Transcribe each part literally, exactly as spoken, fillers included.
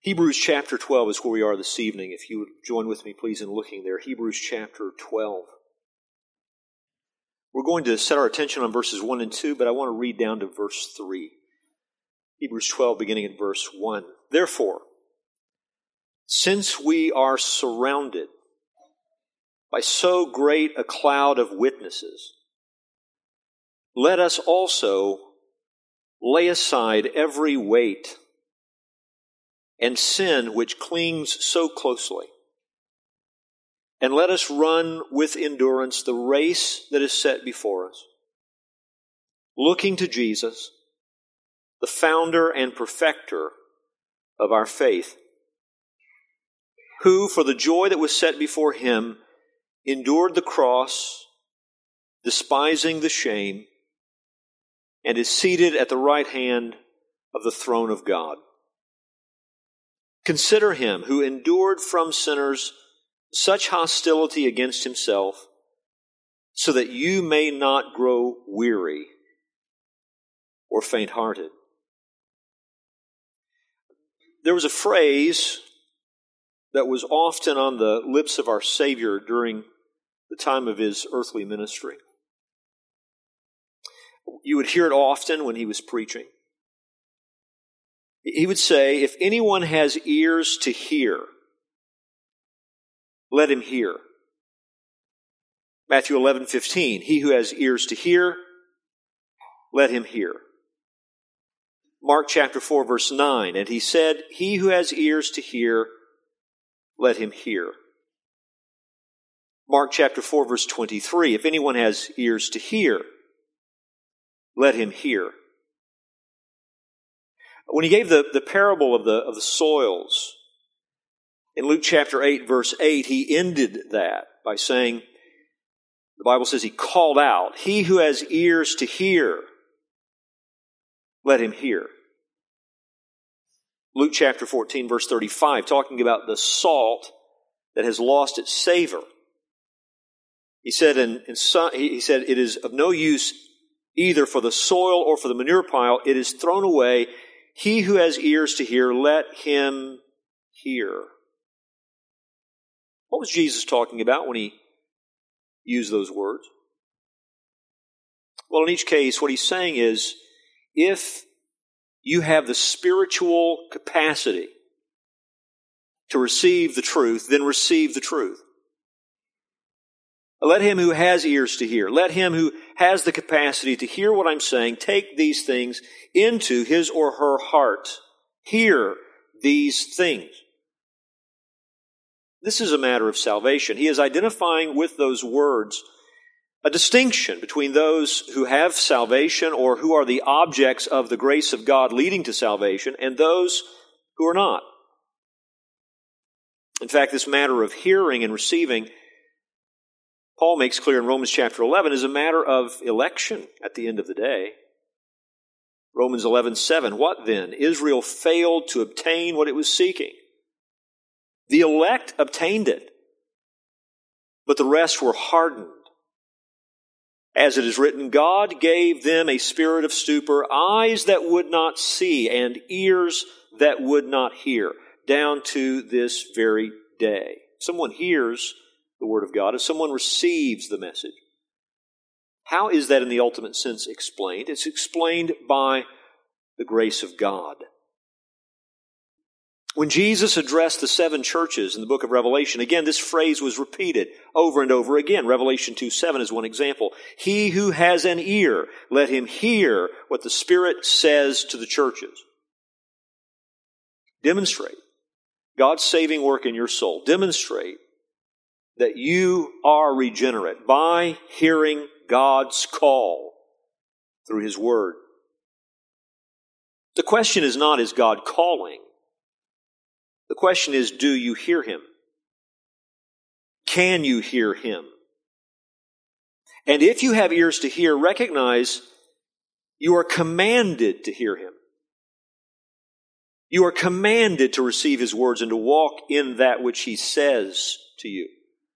Hebrews chapter twelve is where we are this evening. If you would join with me, please, in looking there. Hebrews chapter twelve. We're going to set our attention on verses one and two, but I want to read down to verse three. Hebrews twelve, beginning at verse one. Therefore, since we are surrounded by so great a cloud of witnesses, let us also lay aside every weight and sin which clings so closely, and let us run with endurance the race that is set before us, looking to Jesus, the founder and perfecter of our faith, who, for the joy that was set before him, endured the cross, despising the shame, and is seated at the right hand of the throne of God. Consider him who endured from sinners such hostility against himself, so that you may not grow weary or faint-hearted. There was a phrase that was often on the lips of our Savior during the time of his earthly ministry. You would hear it often when he was preaching. He would say, if anyone has ears to hear, let him hear. Matthew eleven fifteen, he who has ears to hear, let him hear. Mark chapter four, verse nine, and he said, he who has ears to hear, let him hear. Mark chapter four, verse twenty-three, if anyone has ears to hear, let him hear. When he gave the, the parable of the, of the soils, in Luke chapter eight, verse eight, he ended that by saying, the Bible says he called out, he who has ears to hear, let him hear. Luke chapter fourteen, verse thirty-five, talking about the salt that has lost its savor. He said, in, in some, he said, it is of no use either for the soil or for the manure pile. It is thrown away. He who has ears to hear, let him hear. What was Jesus talking about when he used those words? Well, in each case, what he's saying is, if you have the spiritual capacity to receive the truth, then receive the truth. Let him who has ears to hear, let him who has the capacity to hear what I'm saying, take these things into his or her heart. Hear these things. This is a matter of salvation. He is identifying with those words a distinction between those who have salvation or who are the objects of the grace of God leading to salvation and those who are not. In fact, this matter of hearing and receiving, Paul makes clear in Romans chapter eleven, is a matter of election at the end of the day. Romans eleven seven, what then? Israel failed to obtain what it was seeking. The elect obtained it, but the rest were hardened. As it is written, God gave them a spirit of stupor, eyes that would not see, and ears that would not hear, down to this very day. Someone hears the Word of God, if someone receives the message, how is that in the ultimate sense explained? It's explained by the grace of God. When Jesus addressed the seven churches in the book of Revelation, again, this phrase was repeated over and over again. Revelation two seven is one example. He who has an ear, let him hear what the Spirit says to the churches. Demonstrate God's saving work in your soul. Demonstrate that you are regenerate by hearing God's call through His Word. The question is not, is God calling? The question is, do you hear Him? Can you hear Him? And if you have ears to hear, recognize you are commanded to hear Him. You are commanded to receive His words and to walk in that which He says to you.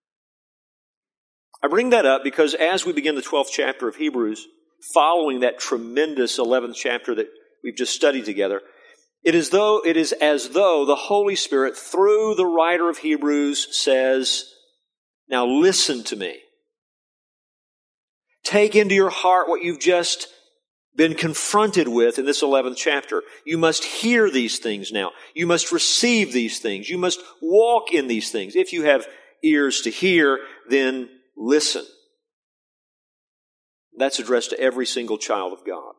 I bring that up because as we begin the twelfth chapter of Hebrews, following that tremendous eleventh chapter that we've just studied together, It is though it is as though the Holy Spirit, through the writer of Hebrews, says, now listen to me. Take into your heart what you've just been confronted with in this eleventh chapter. You must hear these things now. You must receive these things. You must walk in these things. If you have ears to hear, then listen. That's addressed to every single child of God.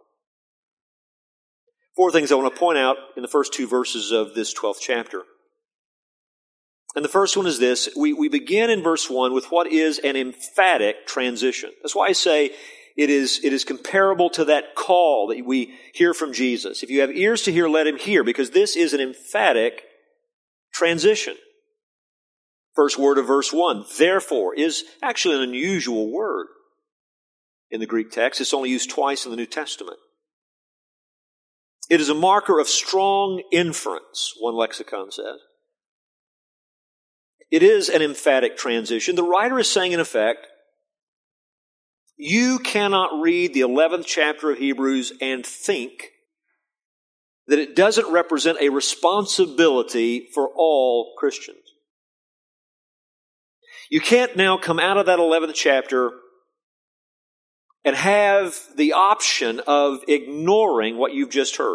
Four things I want to point out in the first two verses of this twelfth chapter. And the first one is this. We, we begin in verse one with what is an emphatic transition. That's why I say it is, it is comparable to that call that we hear from Jesus. If you have ears to hear, let him hear, because this is an emphatic transition. First word of verse one, therefore, is actually an unusual word in the Greek text. It's only used twice in the New Testament. It is a marker of strong inference, one lexicon says. It is an emphatic transition. The writer is saying, in effect, you cannot read the eleventh chapter of Hebrews and think that it doesn't represent a responsibility for all Christians. You can't now come out of that eleventh chapter and have the option of ignoring what you've just heard.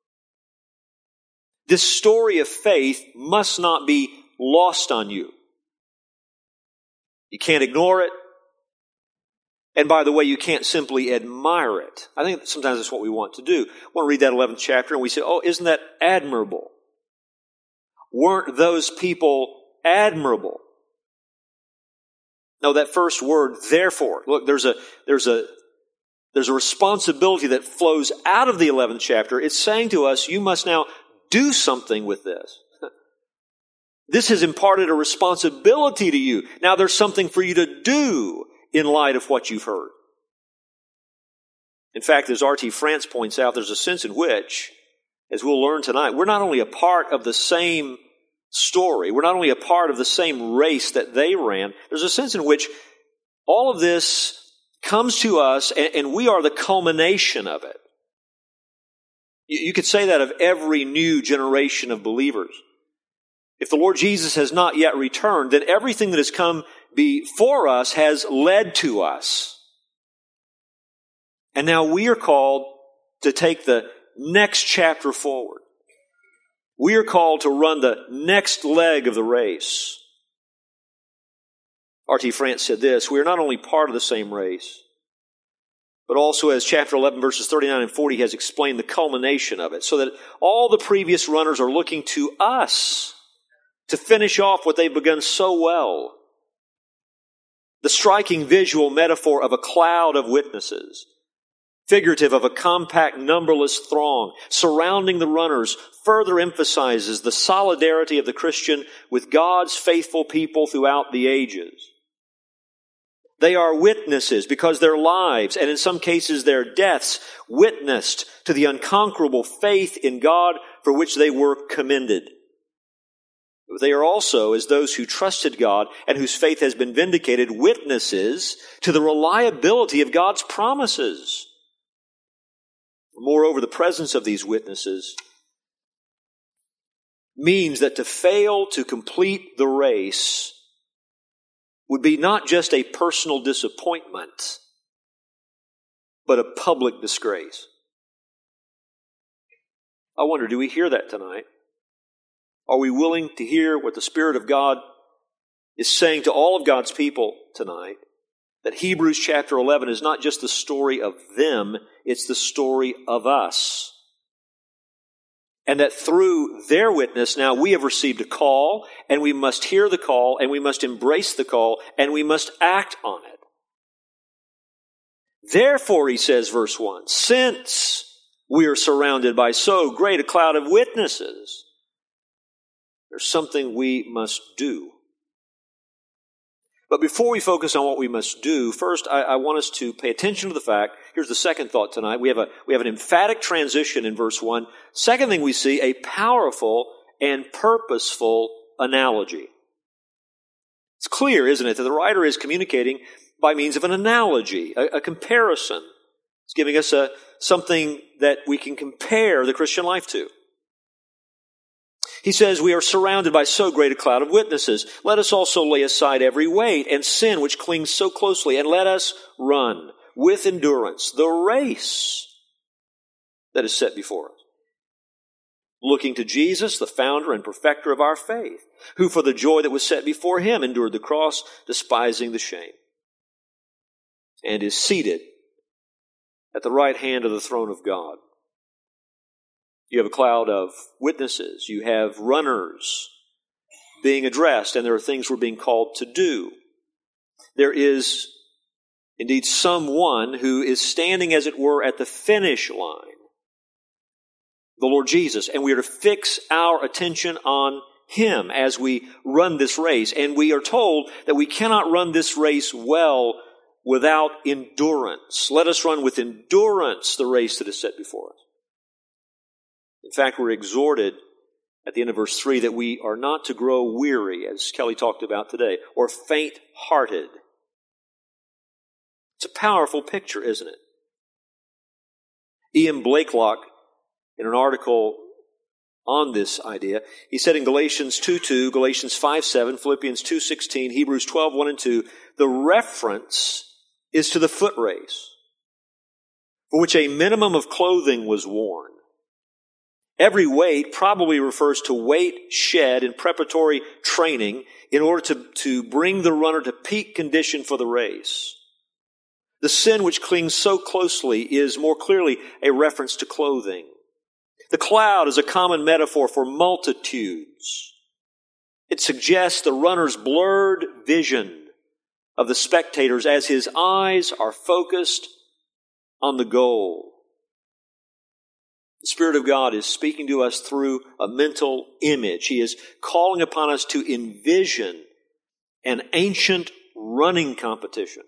This story of faith must not be lost on you. You can't ignore it. And by the way, you can't simply admire it. I think sometimes that's what we want to do. We want to read that eleventh chapter and we say, oh, isn't that admirable? Weren't those people admirable? No, that first word, therefore. Look, there's a, there's a, there's a responsibility that flows out of the eleventh chapter. It's saying to us, you must now do something with this. This has imparted a responsibility to you. Now there's something for you to do in light of what you've heard. In fact, as R T France points out, there's a sense in which, as we'll learn tonight, we're not only a part of the same story. We're not only a part of the same race that they ran. There's a sense in which all of this comes to us and, and we are the culmination of it. You, you could say that of every new generation of believers. If the Lord Jesus has not yet returned, then everything that has come before us has led to us. And now we are called to take the next chapter forward. We are called to run the next leg of the race. R T France said this, we are not only part of the same race, but also, as chapter eleven, verses thirty-nine and forty has explained, the culmination of it, so that all the previous runners are looking to us to finish off what they've begun so well. The striking visual metaphor of a cloud of witnesses, figurative of a compact, numberless throng surrounding the runners, further emphasizes the solidarity of the Christian with God's faithful people throughout the ages. They are witnesses because their lives, and in some cases their deaths, witnessed to the unconquerable faith in God for which they were commended. But they are also, as those who trusted God and whose faith has been vindicated, witnesses to the reliability of God's promises. Moreover, the presence of these witnesses means that to fail to complete the race would be not just a personal disappointment, but a public disgrace. I wonder, do we hear that tonight? Are we willing to hear what the Spirit of God is saying to all of God's people tonight? That Hebrews chapter eleven is not just the story of them, it's the story of us. And that through their witness, now we have received a call, and we must hear the call, and we must embrace the call, and we must act on it. Therefore, he says, verse one, since we are surrounded by so great a cloud of witnesses, there's something we must do. But before we focus on what we must do, first I, I want us to pay attention to the fact, here's the second thought tonight, we have a we have an emphatic transition in verse one. Second thing we see, a powerful and purposeful analogy. It's clear, isn't it, that the writer is communicating by means of an analogy, a, a comparison. It's giving us a something that we can compare the Christian life to. He says, we are surrounded by so great a cloud of witnesses. Let us also lay aside every weight and sin which clings so closely, and let us run with endurance the race that is set before us, looking to Jesus, the founder and perfecter of our faith, who for the joy that was set before him endured the cross, despising the shame, and is seated at the right hand of the throne of God. You have a cloud of witnesses. You have runners being addressed, and there are things we're being called to do. There is indeed someone who is standing, as it were, at the finish line, the Lord Jesus, and we are to fix our attention on Him as we run this race. And we are told that we cannot run this race well without endurance. Let us run with endurance the race that is set before us. In fact, we're exhorted at the end of verse three that we are not to grow weary, as Kelly talked about today, or faint-hearted. It's a powerful picture, isn't it? Ian Blakelock, in an article on this idea, he said in Galatians two two, Galatians five seven, Philippians two sixteen, Hebrews twelve one and two, the reference is to the foot race, for which a minimum of clothing was worn. Every weight probably refers to weight shed in preparatory training in order to, to bring the runner to peak condition for the race. The sin which clings so closely is more clearly a reference to clothing. The cloud is a common metaphor for multitudes. It suggests the runner's blurred vision of the spectators as his eyes are focused on the goal. The Spirit of God is speaking to us through a mental image. He is calling upon us to envision an ancient running competition.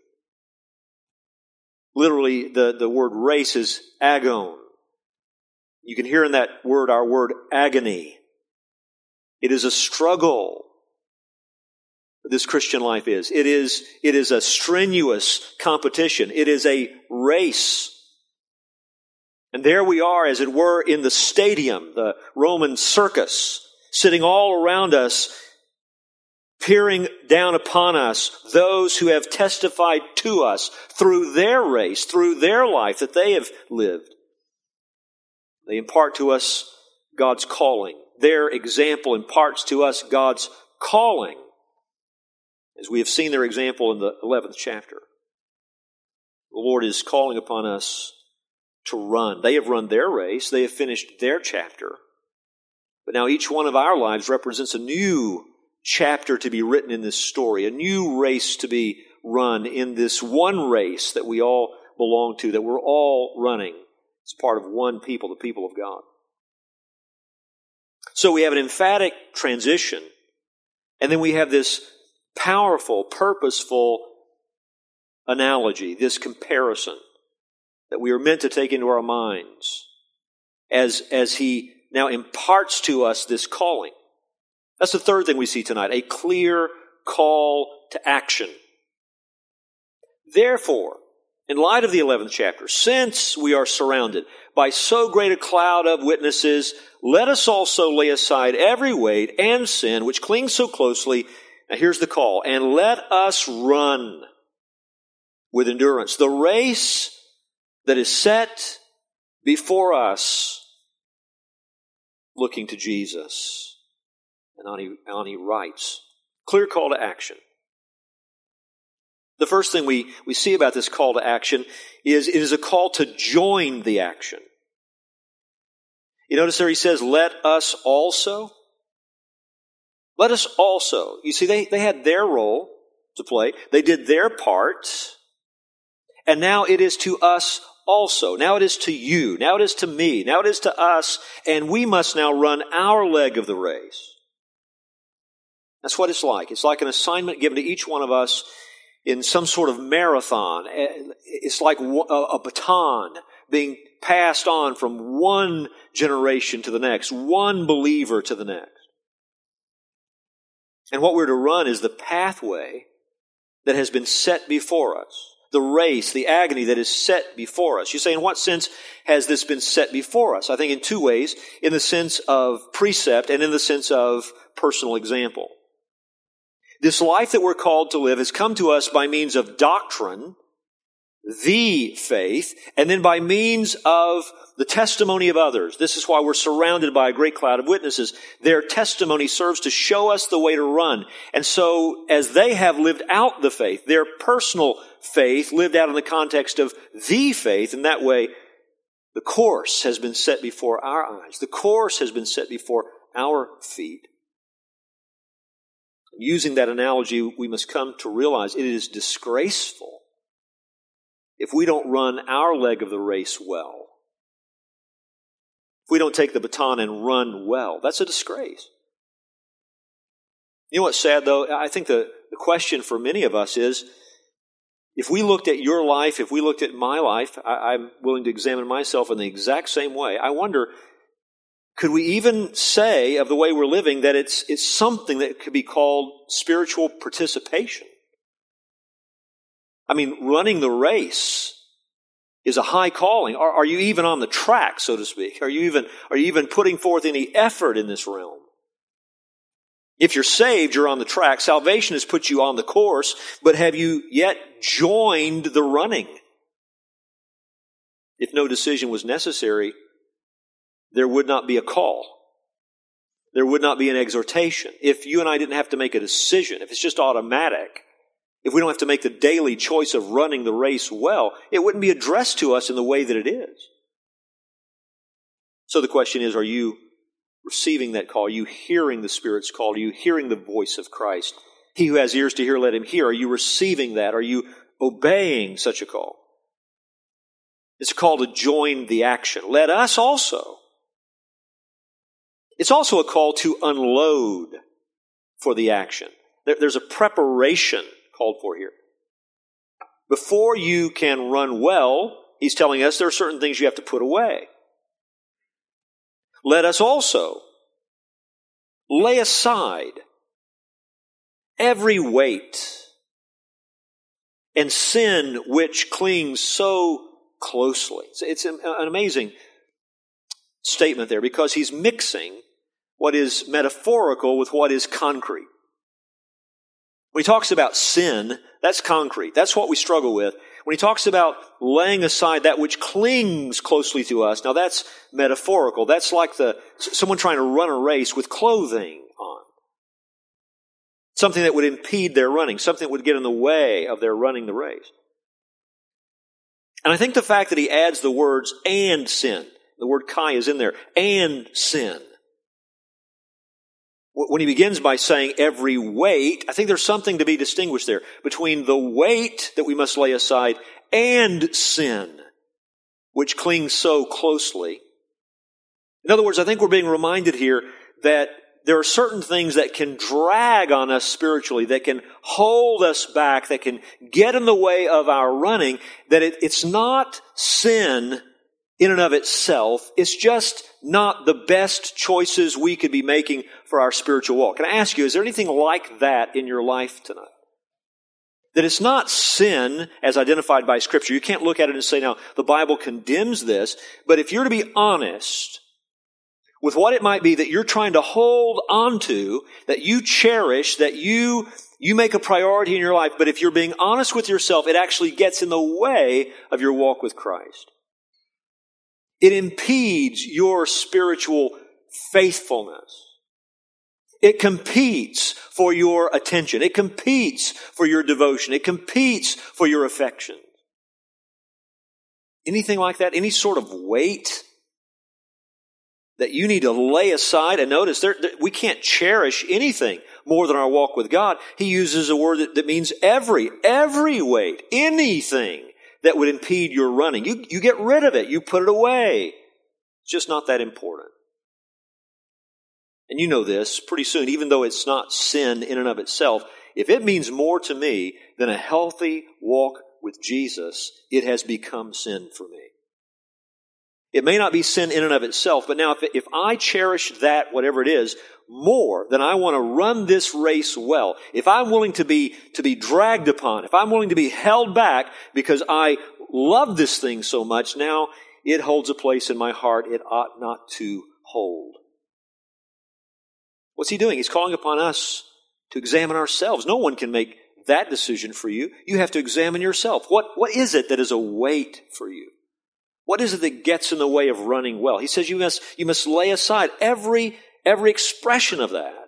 Literally, the, the word race is agon. You can hear in that word our word agony. It is a struggle. This Christian life is. It is, it is a strenuous competition. It is a race. And there we are, as it were, in the stadium, the Roman circus, sitting all around us, peering down upon us, those who have testified to us through their race, through their life that they have lived. They impart to us God's calling. Their example imparts to us God's calling, as we have seen their example in the eleventh chapter. The Lord is calling upon us to run. They have run their race. They have finished their chapter. But now each one of our lives represents a new chapter to be written in this story, a new race to be run in this one race that we all belong to, that we're all running. It's part of one people, the people of God. So we have an emphatic transition, and then we have this powerful, purposeful analogy, this comparison that we are meant to take into our minds as, as he now imparts to us this calling. That's the third thing we see tonight, a clear call to action. Therefore, in light of the eleventh chapter, since we are surrounded by so great a cloud of witnesses, let us also lay aside every weight and sin which clings so closely. Now here's the call. And let us run with endurance the race that is set before us, looking to Jesus. And on he, on he writes, clear call to action. The first thing we, we see about this call to action is it is a call to join the action. You notice there he says, let us also. Let us also. You see, they, they had their role to play. They did their part. And now it is to us also. Now it is to you. Now it is to me. Now it is to us. And we must now run our leg of the race. That's what it's like. It's like an assignment given to each one of us in some sort of marathon. It's like a baton being passed on from one generation to the next, one believer to the next. And what we're to run is the pathway that has been set before us. the race, the agony that is set before us. You say, in what sense has this been set before us? I think in two ways, in the sense of precept and in the sense of personal example. This life that we're called to live has come to us by means of doctrine, the faith, and then by means of the testimony of others. This is why we're surrounded by a great cloud of witnesses. Their testimony serves to show us the way to run. And so, as they have lived out the faith, their personal faith lived out in the context of the faith, in that way, the course has been set before our eyes. The course has been set before our feet. Using that analogy, we must come to realize it is disgraceful if we don't run our leg of the race well. If we don't take the baton and run well, that's a disgrace. You know what's sad, though? I think the, the question for many of us is, if we looked at your life, if we looked at my life, I, I'm willing to examine myself in the exact same way. I wonder, could we even say of the way we're living that it's, it's something that could be called spiritual participation? I mean, running the race is a high calling. Are, are you even on the track, so to speak? Are you even, are you even putting forth any effort in this realm? If you're saved, you're on the track. Salvation has put you on the course, but have you yet joined the running? If no decision was necessary, there would not be a call. There would not be an exhortation. If you and I didn't have to make a decision, if it's just automatic, if we don't have to make the daily choice of running the race well, it wouldn't be addressed to us in the way that it is. So the question is, are you receiving that call? Are you hearing the Spirit's call? Are you hearing the voice of Christ? He who has ears to hear, let him hear. Are you receiving that? Are you obeying such a call? It's a call to join the action. Let us also. It's also a call to unload for the action. There, there's a preparation called for here. Before you can run well, he's telling us there are certain things you have to put away. Let us also lay aside every weight and sin which clings so closely. It's an amazing statement there, because he's mixing what is metaphorical with what is concrete. When he talks about sin, that's concrete. That's what we struggle with. When he talks about laying aside that which clings closely to us, now that's metaphorical. That's like the someone trying to run a race with clothing on. Something that would impede their running. Something that would get in the way of their running the race. And I think the fact that he adds the words and sin, the word kai is in there, and sin. When he begins by saying every weight, I think there's something to be distinguished there between the weight that we must lay aside and sin, which clings so closely. In other words, I think we're being reminded here that there are certain things that can drag on us spiritually, that can hold us back, that can get in the way of our running, that it, it's not sin in and of itself. It's just not the best choices we could be making for our spiritual walk. Can I ask you, is there anything like that in your life tonight? That it's not sin as identified by Scripture. You can't look at it and say, now, the Bible condemns this, but if you're to be honest with what it might be that you're trying to hold onto, that you cherish, that you, you make a priority in your life, but if you're being honest with yourself, it actually gets in the way of your walk with Christ. It impedes your spiritual faithfulness. It competes for your attention. It competes for your devotion. It competes for your affection. Anything like that? Any sort of weight that you need to lay aside? And notice, there, there, we can't cherish anything more than our walk with God. He uses a word that, that means every, every weight, anything that would impede your running. You, you get rid of it. You put it away. It's just not that important. And you know this, pretty soon, even though it's not sin in and of itself, if it means more to me than a healthy walk with Jesus, it has become sin for me. It may not be sin in and of itself, but now if, if I cherish that, whatever it is, more than I want to run this race well, if I'm willing to be, to be dragged upon, if I'm willing to be held back because I love this thing so much, now it holds a place in my heart it ought not to hold. What's he doing? He's calling upon us to examine ourselves. No one can make that decision for you. You have to examine yourself. What, what is it that is a weight for you? What is it that gets in the way of running well? He says you must, you must lay aside every, every expression of that.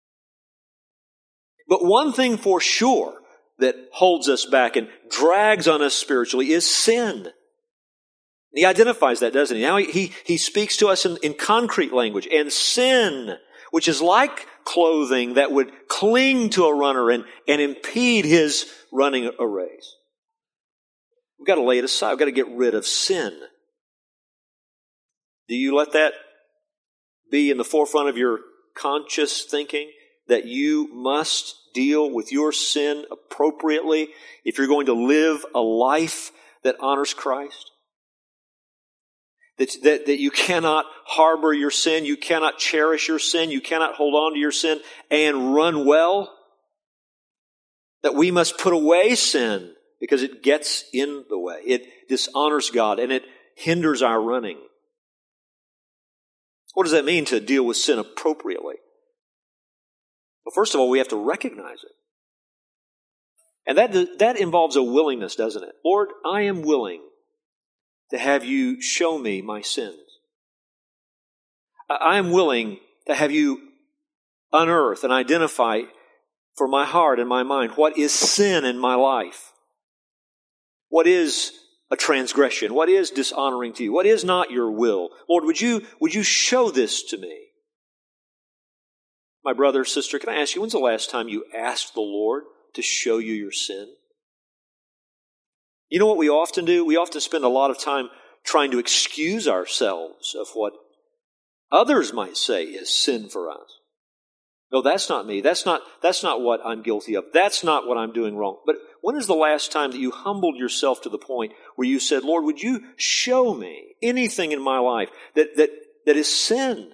But one thing for sure that holds us back and drags on us spiritually is sin. He identifies that, doesn't he? Now he, he, he speaks to us in, in concrete language. And sin, which is like clothing that would cling to a runner and, and impede his running a race. We've got to lay it aside. We've got to get rid of sin. Do you let that be in the forefront of your conscious thinking, that you must deal with your sin appropriately if you're going to live a life that honors Christ? That, that, that you cannot harbor your sin, you cannot cherish your sin, you cannot hold on to your sin and run well? That we must put away sin because it gets in the way. It dishonors God and it hinders our running. What does that mean to deal with sin appropriately? Well, first of all, we have to recognize it. And that, that involves a willingness, doesn't it? Lord, I am willing to have you show me my sins. I am willing to have you unearth and identify for my heart and my mind what is sin in my life. What is a transgression? What is dishonoring to you? What is not your will? Lord, would you, would you show this to me? My brother, sister, can I ask you, when's the last time you asked the Lord to show you your sin? You know what we often do? We often spend a lot of time trying to excuse ourselves of what others might say is sin for us. No, that's not me. That's not, that's not what I'm guilty of. That's not what I'm doing wrong. But when is the last time that you humbled yourself to the point where you said, Lord, would you show me anything in my life that, that, that is sin?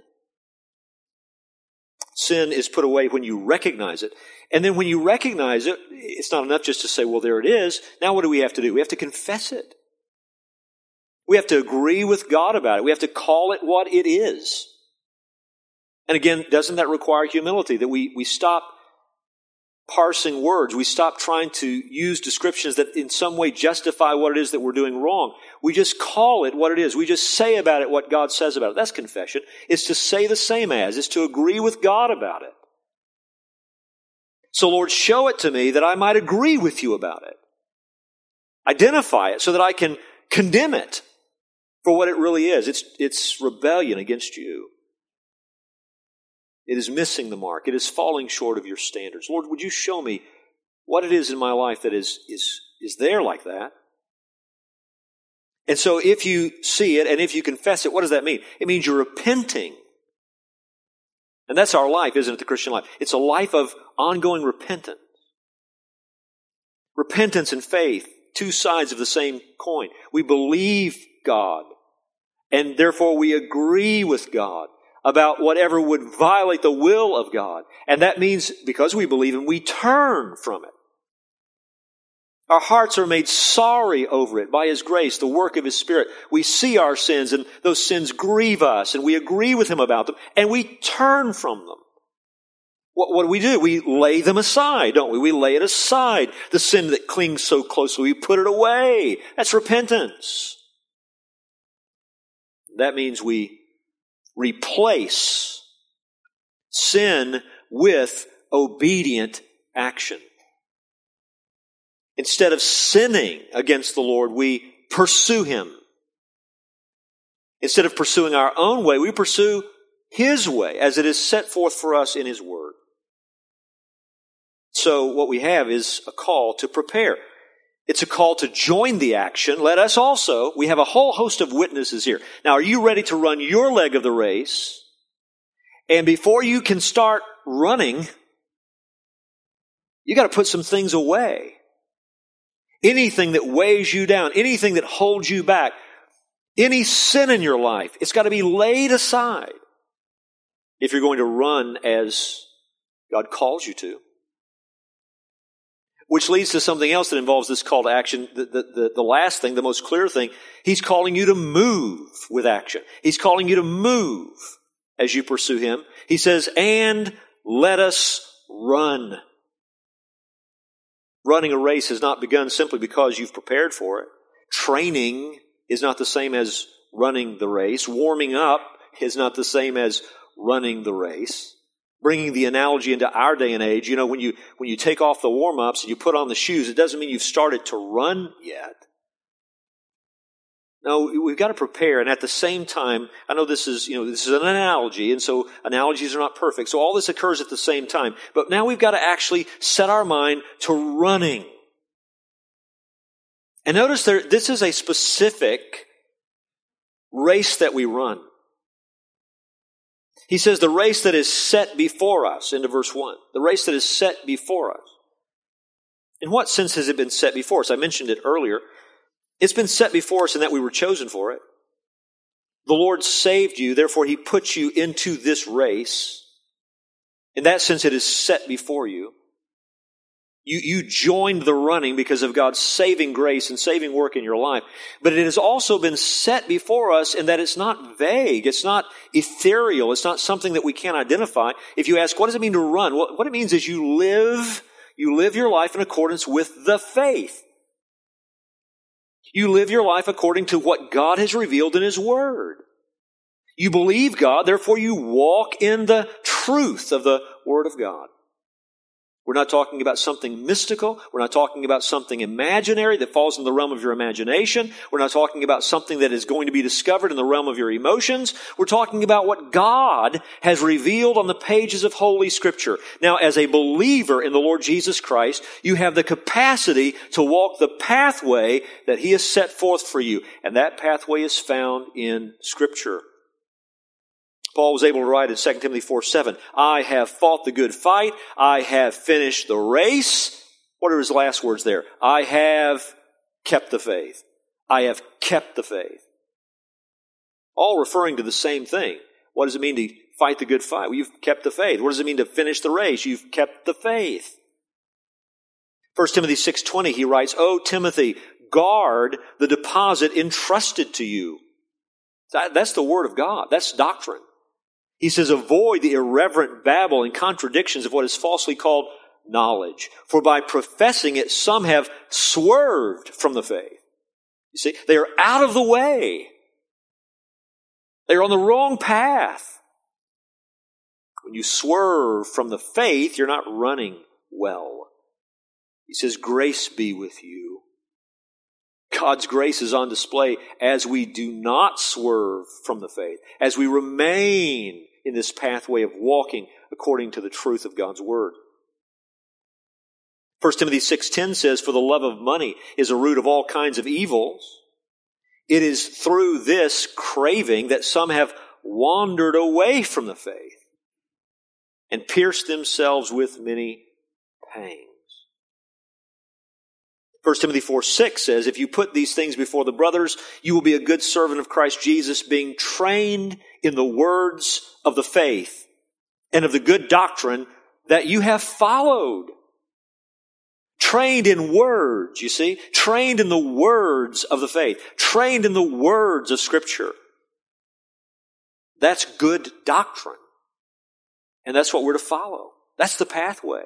Sin is put away when you recognize it. And then when you recognize it, it's not enough just to say, well, there it is. Now what do we have to do? We have to confess it. We have to agree with God about it. We have to call it what it is. And again, doesn't that require humility? That we, we stop parsing words. We stop trying to use descriptions that in some way justify what it is that we're doing wrong. We just call it what it is. We just say about it what God says about it. That's confession. It's to say the same as. It's to agree with God about it. So Lord, show it to me that I might agree with you about it. Identify it so that I can condemn it for what it really is. It's, it's rebellion against you. It is missing the mark. It is falling short of your standards. Lord, would you show me what it is in my life that is, is, is there like that? And so if you see it and if you confess it, what does that mean? It means you're repenting. And that's our life, isn't it, the Christian life? It's a life of ongoing repentance. Repentance and faith, two sides of the same coin. We believe God, and therefore we agree with God about whatever would violate the will of God. And that means, because we believe Him, we turn from it. Our hearts are made sorry over it by His grace, the work of His Spirit. We see our sins, and those sins grieve us, and we agree with Him about them, and we turn from them. What, what do we do? We lay them aside, don't we? We lay it aside. The sin that clings so closely, we put it away. That's repentance. That means we replace sin with obedient action. Instead of sinning against the Lord, we pursue Him. Instead of pursuing our own way, we pursue His way as it is set forth for us in His Word. So what we have is a call to prepare. It's a call to join the action. Let us also, we have a whole host of witnesses here. Now, are you ready to run your leg of the race? And before you can start running, you got to put some things away. Anything that weighs you down, anything that holds you back, Any sin in your life, it's got to be laid aside if you're going to run as God calls you to. Which leads to something else that involves this call to action. The, the, the, the last thing, the most clear thing, He's calling you to move with action. He's calling you to move as you pursue Him. He says, and let us run. Running a race has not begun simply because you've prepared for it. Training is not the same as running the race. Warming up is not the same as running the race. Bringing the analogy into our day and age, you know, when you when you take off the warm-ups and you put on the shoes, it doesn't mean you've started to run yet. No, we've got to prepare, and at the same time, I know this is, you know, this is an analogy, and so analogies are not perfect. So all this occurs at the same time. But now we've got to actually set our mind to running. And notice there, this is a specific race that we run. He says the race that is set before us, into verse one. The race that is set before us. In what sense has it been set before us? I mentioned it earlier. It's been set before us in that we were chosen for it. The Lord saved you, therefore He put you into this race. In that sense, it is set before you. You, you joined the running because of God's saving grace and saving work in your life. But it has also been set before us in that it's not vague. It's not ethereal. It's not something that we can't identify. If you ask, what does it mean to run? What, what it means is you live, you live your life in accordance with the faith. You live your life according to what God has revealed in His Word. You believe God, therefore you walk in the truth of the Word of God. We're not talking about something mystical. We're not talking about something imaginary that falls in the realm of your imagination. We're not talking about something that is going to be discovered in the realm of your emotions. We're talking about what God has revealed on the pages of Holy Scripture. Now, as a believer in the Lord Jesus Christ, you have the capacity to walk the pathway that He has set forth for you. And that pathway is found in Scripture. Paul was able to write in Second Timothy four seven, I have fought the good fight. I have finished the race. What are his last words there? I have kept the faith. I have kept the faith. All referring to the same thing. What does it mean to fight the good fight? Well, you've kept the faith. What does it mean to finish the race? You've kept the faith. First Timothy six twenty, he writes, O Timothy, guard the deposit entrusted to you. That, that's the Word of God. That's doctrine. He says, avoid the irreverent babble and contradictions of what is falsely called knowledge. For by professing it, some have swerved from the faith. You see, they are out of the way. They are on the wrong path. When you swerve from the faith, you're not running well. He says, grace be with you. God's grace is on display as we do not swerve from the faith, as we remain in this pathway of walking according to the truth of God's Word. First Timothy six ten says, for the love of money is a root of all kinds of evils. It is through this craving that some have wandered away from the faith and pierced themselves with many pangs. First Timothy four six says, if you put these things before the brothers, you will be a good servant of Christ Jesus, being trained in the words of the faith and of the good doctrine that you have followed. Trained in words, you see? Trained in the words of the faith. Trained in the words of Scripture. That's good doctrine. And that's what we're to follow. That's the pathway.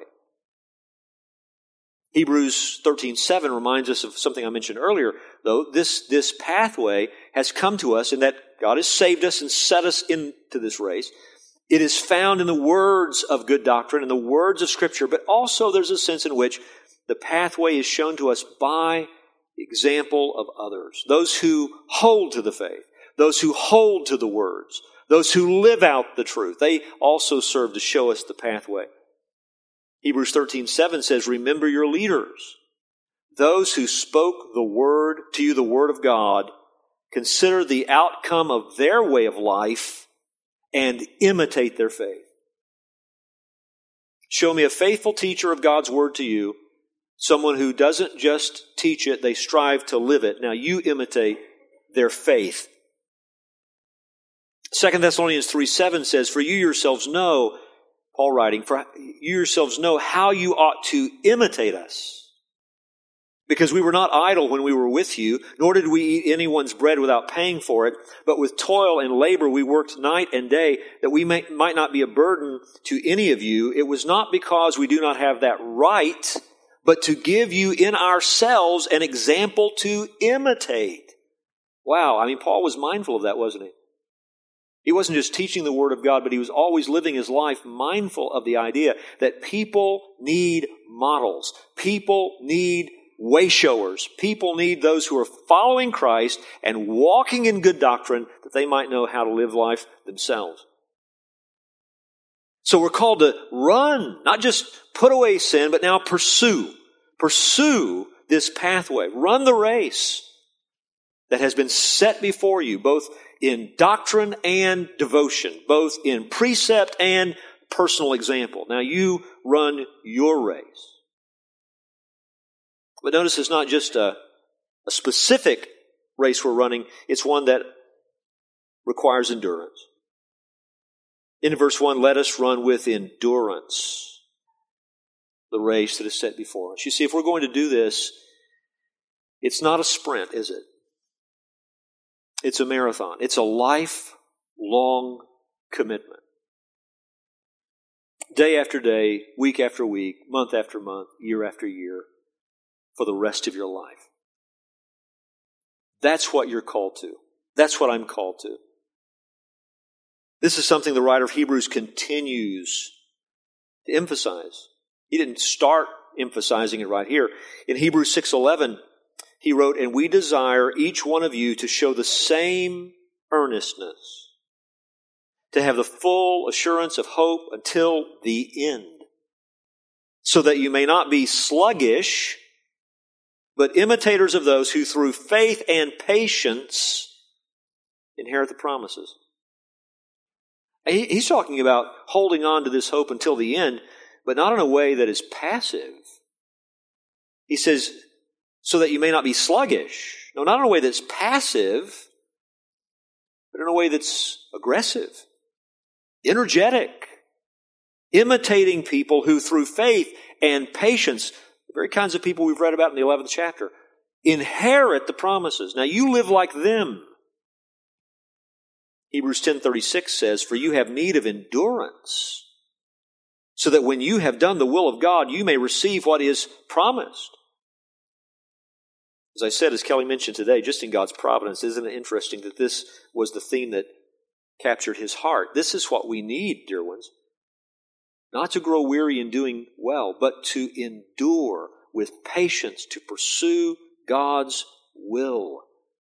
Hebrews thirteen seven reminds us of something I mentioned earlier, though. This, this pathway has come to us in that God has saved us and set us into this race. It is found in the words of good doctrine, in the words of Scripture, but also there's a sense in which the pathway is shown to us by the example of others. Those who hold to the faith, those who hold to the words, those who live out the truth. They also serve to show us the pathway. Hebrews thirteen seven says, remember your leaders, those who spoke the word to you, the word of God. Consider the outcome of their way of life and imitate their faith. Show me a faithful teacher of God's word to you, someone who doesn't just teach it, they strive to live it. Now you imitate their faith Second Thessalonians three seven says, for you yourselves know, Paul writing, for you yourselves know how you ought to imitate us. Because we were not idle when we were with you, nor did we eat anyone's bread without paying for it, but with toil and labor we worked night and day, that we may, might not be a burden to any of you. It was not because we do not have that right, but to give you in ourselves an example to imitate. Wow, I mean, Paul was mindful of that, wasn't he? He wasn't just teaching the Word of God, but he was always living his life mindful of the idea that people need models. People need way showers. People need those who are following Christ and walking in good doctrine that they might know how to live life themselves. So we're called to run, not just put away sin, but now pursue. Pursue this pathway. Run the race that has been set before you, both in doctrine and devotion, both in precept and personal example. Now you run your race. But notice it's not just a, a specific race we're running, it's one that requires endurance. In verse one, let us run with endurance the race that is set before us. You see, if we're going to do this, it's not a sprint, is it? It's a marathon. It's a lifelong commitment. Day after day, week after week, month after month, year after year, for the rest of your life. That's what you're called to. That's what I'm called to. This is something the writer of Hebrews continues to emphasize. He didn't start emphasizing it right here. In Hebrews six eleven, he wrote, and we desire each one of you to show the same earnestness, to have the full assurance of hope until the end, so that you may not be sluggish, but imitators of those who through faith and patience inherit the promises. He's talking about holding on to this hope until the end, but not in a way that is passive. He says, so that you may not be sluggish. No, not in a way that's passive, but in a way that's aggressive, energetic, imitating people who through faith and patience, the very kinds of people we've read about in the eleventh chapter, inherit the promises. Now you live like them. Hebrews ten thirty-six says, for you have need of endurance, so that when you have done the will of God, you may receive what is promised. As I said, as Kelly mentioned today, just in God's providence, isn't it interesting that this was the theme that captured his heart? This is what we need, dear ones. Not to grow weary in doing well, but to endure with patience, to pursue God's will.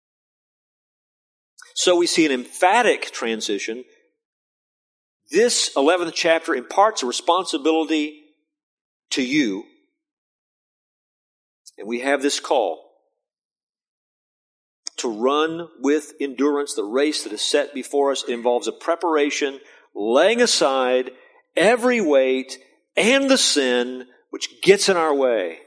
So we see an emphatic transition. This eleventh chapter imparts a responsibility to you. And we have this call to run with endurance the race that is set before us. It involves a preparation, laying aside every weight and the sin which gets in our way.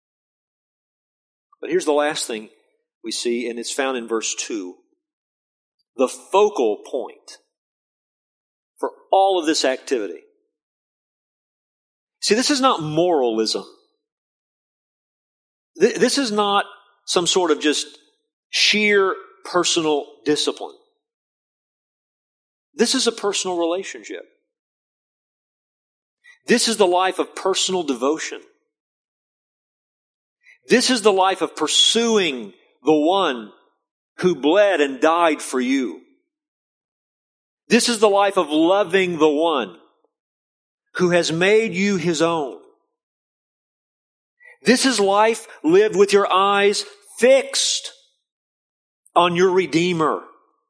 But here's the last thing we see, and it's found in verse two. The focal point for all of this activity. See, this is not moralism. This is not some sort of just sheer personal discipline. This is a personal relationship. This is the life of personal devotion. This is the life of pursuing the one who bled and died for you. This is the life of loving the one who has made you his own. This is life lived with your eyes fixed on your Redeemer.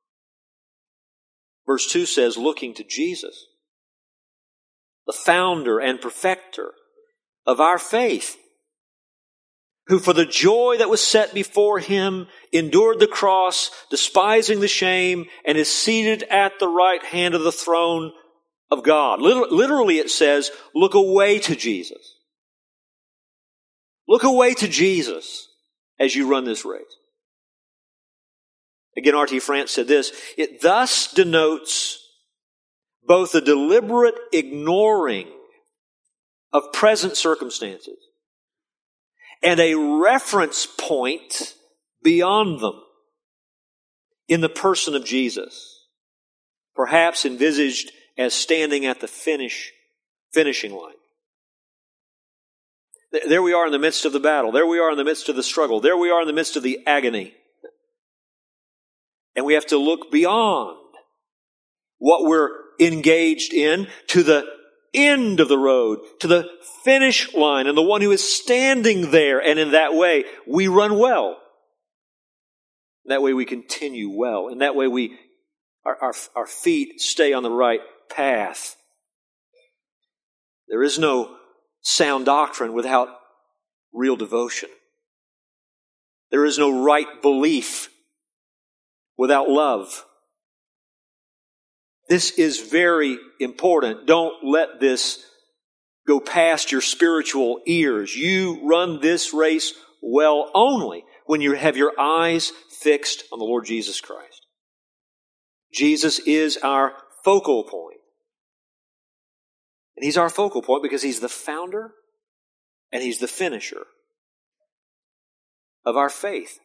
Verse two says, looking to Jesus, the founder and perfecter of our faith, who for the joy that was set before him endured the cross, despising the shame, and is seated at the right hand of the throne of God. Literally it says, look away to Jesus. Look away to Jesus as you run this race. Again, R T France said this, it thus denotes both a deliberate ignoring of present circumstances and a reference point beyond them in the person of Jesus, perhaps envisaged as standing at the finish, finishing line. There we are in the midst of the battle. There we are in the midst of the struggle. There we are in the midst of the agony. And we have to look beyond what we're engaged in to the end of the road, to the finish line, and the one who is standing there. And in that way, we run well. That way we continue well. And that way we, our, our, our feet stay on the right path. There is no sound doctrine without real devotion. There is no right belief without love. This is very important. Don't let this go past your spiritual ears. You run this race well only when you have your eyes fixed on the Lord Jesus Christ. Jesus is our focal point. And He's our focal point because He's the founder and He's the finisher of our faith.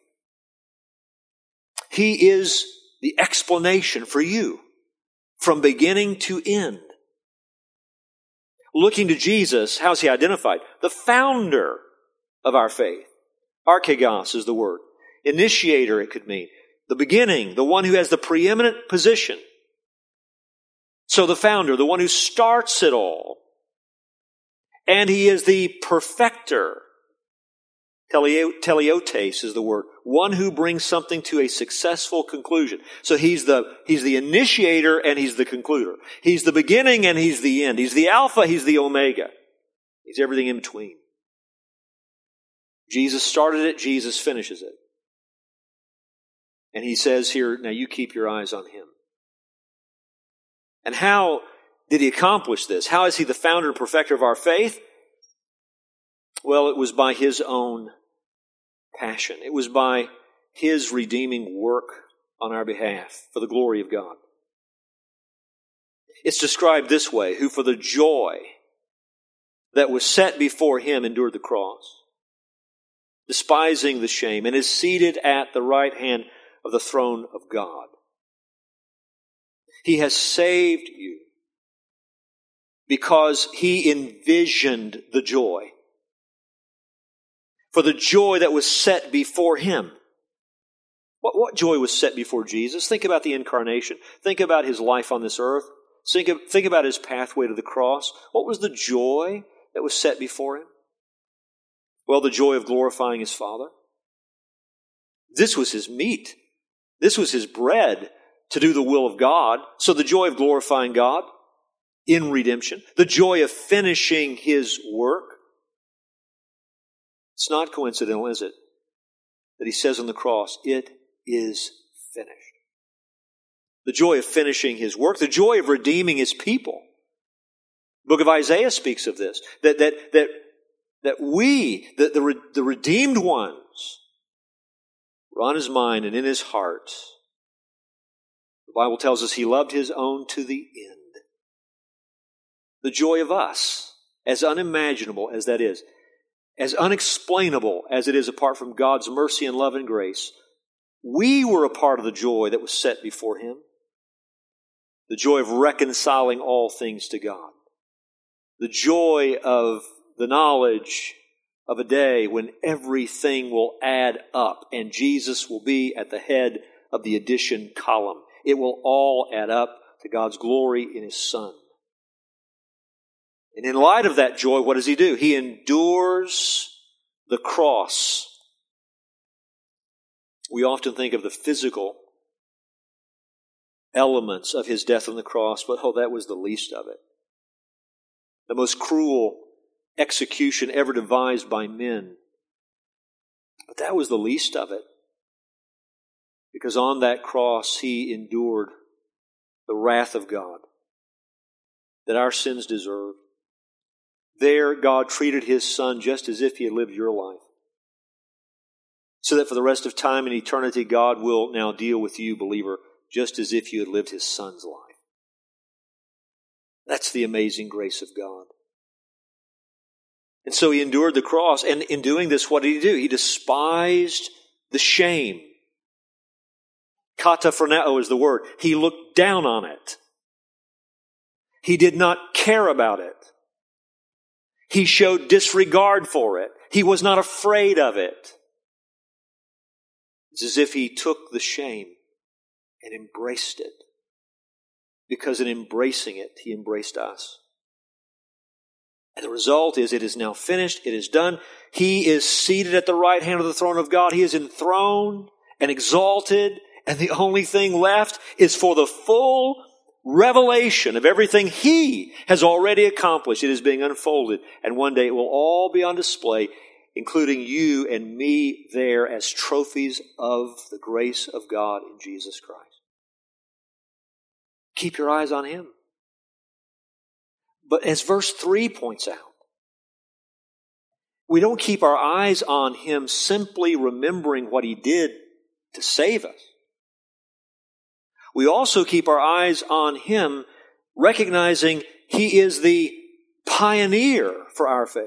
He is the explanation for you from beginning to end. Looking to Jesus, how's He identified? The founder of our faith. Archegos is the word. Initiator, it could mean. The beginning, the one who has the preeminent position. So the founder, the one who starts it all. And He is the perfecter. Teleiotes is the word. One who brings something to a successful conclusion. So He's the, He's the initiator and He's the concluder. He's the beginning and He's the end. He's the Alpha, He's the Omega. He's everything in between. Jesus started it, Jesus finishes it. And He says here, now you keep your eyes on Him. And how did He accomplish this? How is He the founder and perfecter of our faith? Well, it was by His own passion. It was by His redeeming work on our behalf for the glory of God. It's described this way, who for the joy that was set before Him endured the cross, despising the shame, and is seated at the right hand of the throne of God. He has saved you because He envisioned the joy. For the joy that was set before Him. What, what joy was set before Jesus? Think about the incarnation. Think about His life on this earth. Think, of, think about His pathway to the cross. What was the joy that was set before Him? Well, the joy of glorifying His Father. This was His meat. This was His bread to do the will of God. So the joy of glorifying God in redemption. The joy of finishing His work. It's not coincidental, is it, that He says on the cross, it is finished. The joy of finishing His work, the joy of redeeming His people. The book of Isaiah speaks of this, that that that that we, the, the, the redeemed ones, were on His mind and in His heart. The Bible tells us He loved His own to the end. The joy of us, as unimaginable as that is, as unexplainable as it is apart from God's mercy and love and grace, we were a part of the joy that was set before Him. The joy of reconciling all things to God. The joy of the knowledge of a day when everything will add up and Jesus will be at the head of the addition column. It will all add up to God's glory in His Son. And in light of that joy, what does He do? He endures the cross. We often think of the physical elements of His death on the cross, but oh, that was the least of it. The most cruel execution ever devised by men. But that was the least of it. Because on that cross, He endured the wrath of God that our sins deserved. There, God treated His Son just as if He had lived your life. so that for the rest of time and eternity, God will now deal with you, believer, just as if you had lived His Son's life. That's the amazing grace of God. And so He endured the cross, and in doing this, what did He do? He despised the shame. Kataphroneo is the word. He looked down on it. He did not care about it. He showed disregard for it. He was not afraid of it. It's as if He took the shame and embraced it. Because in embracing it, He embraced us. And the result is it is now finished. It is done. He is seated at the right hand of the throne of God. He is enthroned and exalted. And the only thing left is for the full revelation of everything He has already accomplished. It is being unfolded. And one day it will all be on display, including you and me there as trophies of the grace of God in Jesus Christ. Keep your eyes on Him. But as verse three points out, we don't keep our eyes on Him simply remembering what He did to save us. We also keep our eyes on Him recognizing He is the pioneer for our faith.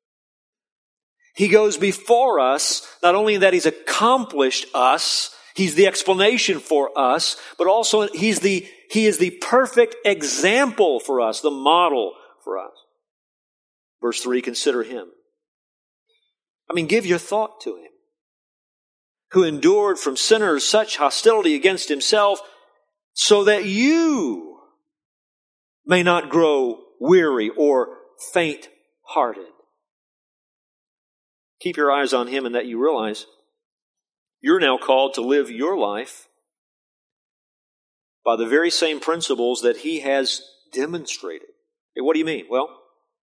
He goes before us, not only in that He's accomplished us, He's the explanation for us, but also He's the, He is the perfect example for us, the model for us. Verse three, consider Him. I mean, give your thought to Him, who endured from sinners such hostility against Himself, so that you may not grow weary or faint-hearted. Keep your eyes on Him, and that you realize you're now called to live your life by the very same principles that He has demonstrated. Hey, what do you mean? Well,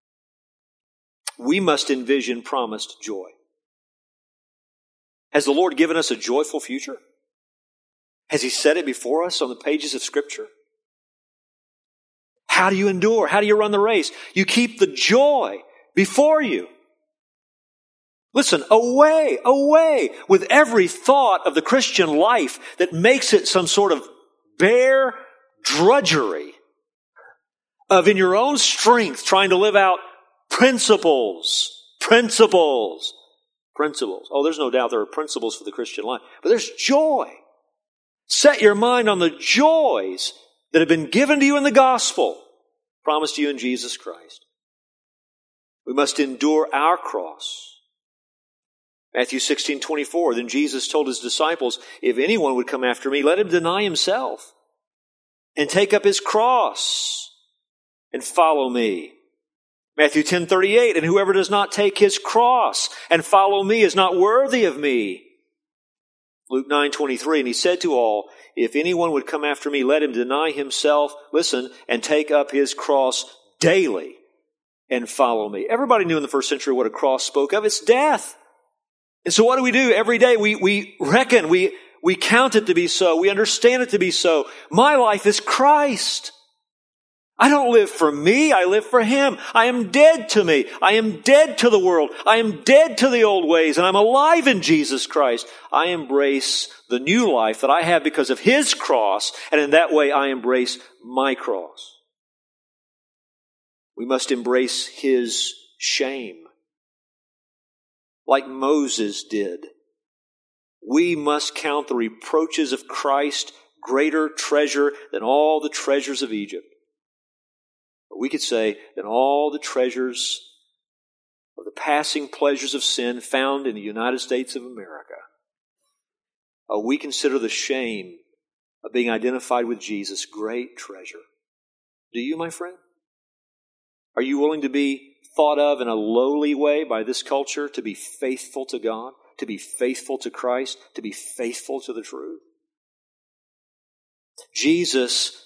we must envision promised joy. Has the Lord given us a joyful future? Has He set it before us on the pages of Scripture? How do you endure? How do you run the race? You keep the joy before you. Listen, away, away with every thought of the Christian life that makes it some sort of bare drudgery of in your own strength trying to live out principles, principles, principles. Oh, there's no doubt there are principles for the Christian life, but there's joy. Set your mind on the joys that have been given to you in the gospel, promised to you in Jesus Christ. We must endure our cross. Matthew sixteen twenty-four, then Jesus told His disciples, if anyone would come after me, let him deny himself and take up his cross and follow me. Matthew ten thirty-eight, and whoever does not take his cross and follow me is not worthy of me. Luke nine twenty-three, and He said to all, if anyone would come after me, let him deny himself, listen, and take up his cross daily and follow me. Everybody knew in the first century what a cross spoke of. It's death. And so what do we do? Every day we, we reckon, we, we count it to be so. We understand it to be so. My life is Christ. I don't live for me. I live for Him. I am dead to me. I am dead to the world. I am dead to the old ways, and I'm alive in Jesus Christ. I embrace the new life that I have because of His cross, and in that way I embrace my cross. We must embrace His shame, like Moses did. We must count the reproaches of Christ greater treasure than all the treasures of Egypt. Or we could say, than all the treasures of the passing pleasures of sin found in the United States of America. Oh, we consider the shame of being identified with Jesus great treasure. Do you, my friend? Are you willing to be thought of in a lowly way by this culture, to be faithful to God, to be faithful to Christ, to be faithful to the truth? Jesus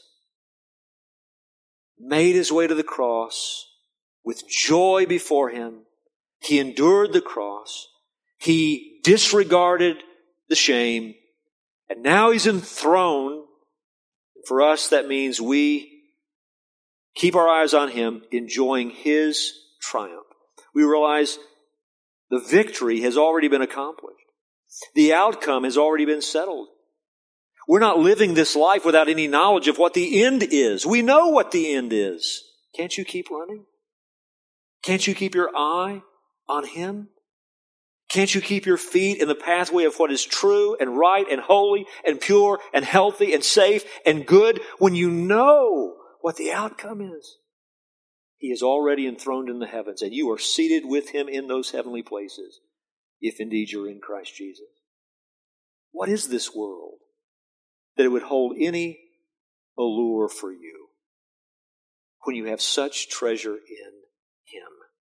made His way to the cross with joy before Him. He endured the cross. He disregarded the shame. And now He's enthroned. For us, that means we keep our eyes on Him, enjoying His triumph. We realize the victory has already been accomplished. The outcome has already been settled. We're not living this life without any knowledge of what the end is. We know what the end is. Can't you keep running? Can't you keep your eye on Him? Can't you keep your feet in the pathway of what is true and right and holy and pure and healthy and safe and good when you know what the outcome is? He is already enthroned in the heavens, and you are seated with Him in those heavenly places, if indeed you're in Christ Jesus. What is this world that it would hold any allure for you when you have such treasure in Him?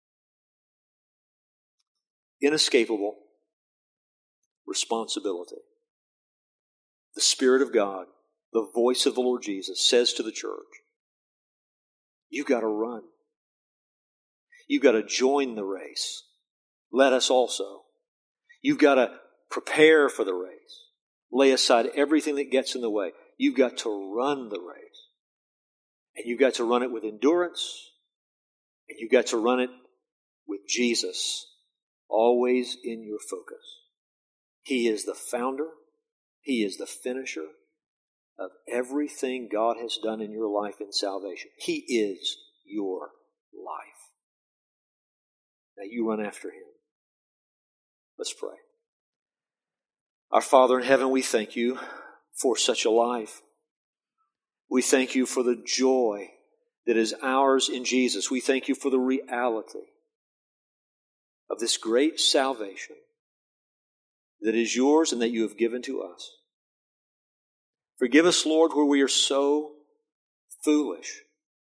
Inescapable responsibility. The Spirit of God, the voice of the Lord Jesus, says to the church, you've got to run. You've got to join the race. Let us also. You've got to prepare for the race. Lay aside everything that gets in the way. You've got to run the race. And you've got to run it with endurance. And you've got to run it with Jesus always in your focus. He is the founder. He is the finisher of everything God has done in your life in salvation. He is your life. Now you run after Him. Let's pray. Our Father in heaven, we thank You for such a life. We thank You for the joy that is ours in Jesus. We thank You for the reality of this great salvation that is Yours and that You have given to us. Forgive us, Lord, where we are so foolish.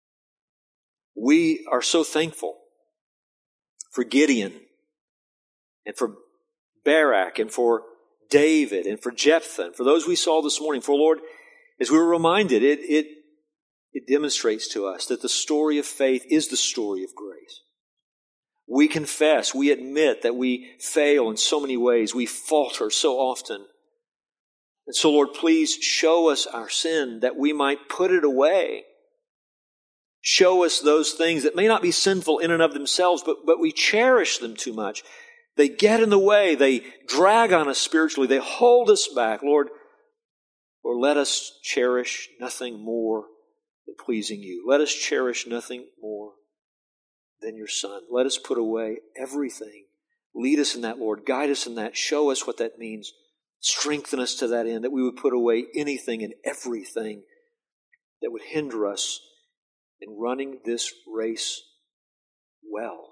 We are so thankful for Gideon and for Barak and for David and for Jephthah and for those we saw this morning. For, Lord, as we were reminded, it, it, it demonstrates to us that the story of faith is the story of grace. We confess, we admit that we fail in so many ways. We falter so often. And so, Lord, please show us our sin that we might put it away. Show us those things that may not be sinful in and of themselves, but, but we cherish them too much. They get in the way. They drag on us spiritually. They hold us back. Lord, or let us cherish nothing more than pleasing You. Let us cherish nothing more than Your Son. Let us put away everything. Lead us in that, Lord. Guide us in that. Show us what that means. Strengthen us to that end, that we would put away anything and everything that would hinder us in running this race well.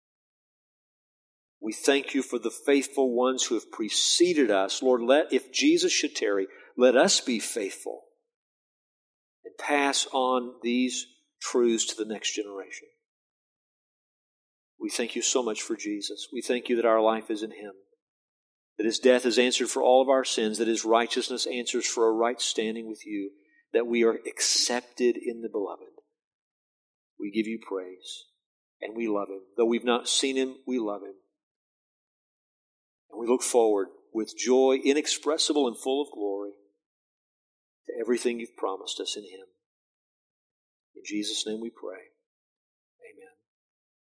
We thank You for the faithful ones who have preceded us. Lord, let, if Jesus should tarry, let us be faithful and pass on these truths to the next generation. We thank You so much for Jesus. We thank You that our life is in Him, that His death is answered for all of our sins, that His righteousness answers for a right standing with You, that we are accepted in the Beloved. We give You praise, and we love Him. Though we've not seen Him, we love Him. And we look forward with joy inexpressible and full of glory to everything You've promised us in Him. In Jesus' name we pray.